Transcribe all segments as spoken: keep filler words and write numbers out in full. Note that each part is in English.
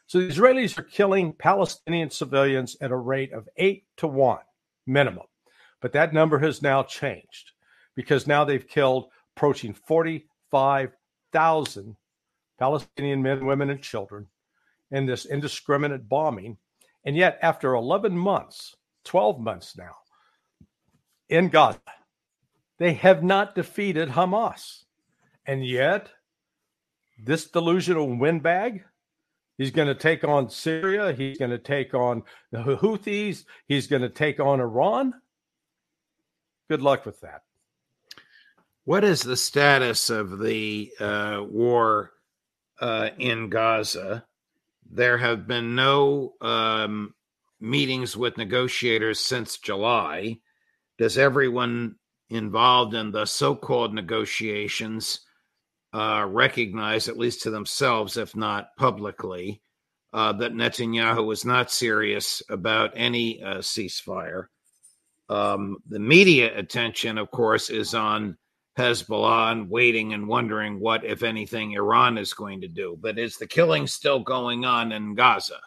So the Israelis are killing Palestinian civilians at a rate of eight to one minimum. But that number has now changed because now they've killed approaching forty-five thousand Palestinian men, women, and children in this indiscriminate bombing. And yet, after eleven months, twelve months now, in Gaza, they have not defeated Hamas. And yet, this delusional windbag, he's going to take on Syria. He's going to take on the Houthis. He's going to take on Iran. Good luck with that. What is the status of the uh, war uh, in Gaza? There have been no um, meetings with negotiators since July. Does everyone involved in the so-called negotiations uh, recognize, at least to themselves, if not publicly, uh, that Netanyahu is not serious about any uh, ceasefire? Um, the media attention, of course, is on Hezbollah and waiting and wondering what, if anything, Iran is going to do. But is the killing still going on in Gaza?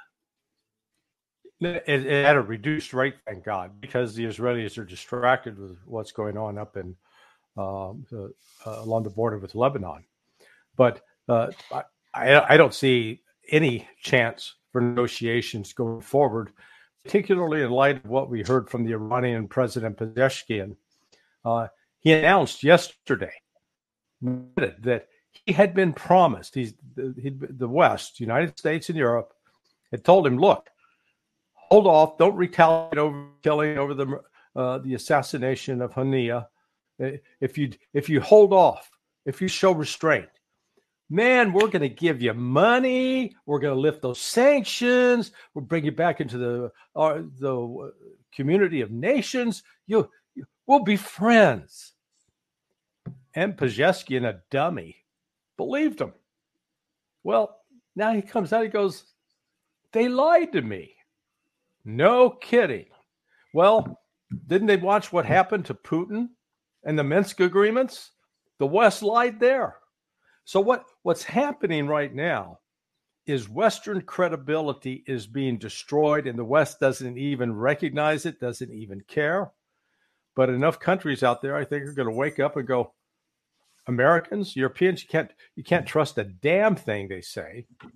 It, it at a reduced rate, thank God, because the Israelis are distracted with what's going on up in uh, uh, along the border with Lebanon. But uh, I, I don't see any chance for negotiations going forward, particularly in light of what we heard from the Iranian President Pezeshkian. Uh, he announced yesterday that he had been promised, he's, he, the West, United States and Europe, had told him, look, hold off, don't retaliate over killing over the uh, the assassination of Hania. If you if you hold off, if you show restraint, man, we're going to give you money. We're going to lift those sanctions. We'll bring you back into the uh, the community of nations. You, you we'll be friends. And Pezeshkian, a dummy, believed him. Well, now he comes out. He goes, "They lied to me." No kidding. Well, didn't they watch what happened to Putin and the Minsk agreements? The West lied there. So what, what's happening right now is Western credibility is being destroyed, and the West doesn't even recognize it, doesn't even care. But enough countries out there, I think, are going to wake up and go, Americans, Europeans, you can't you can't trust a damn thing they say.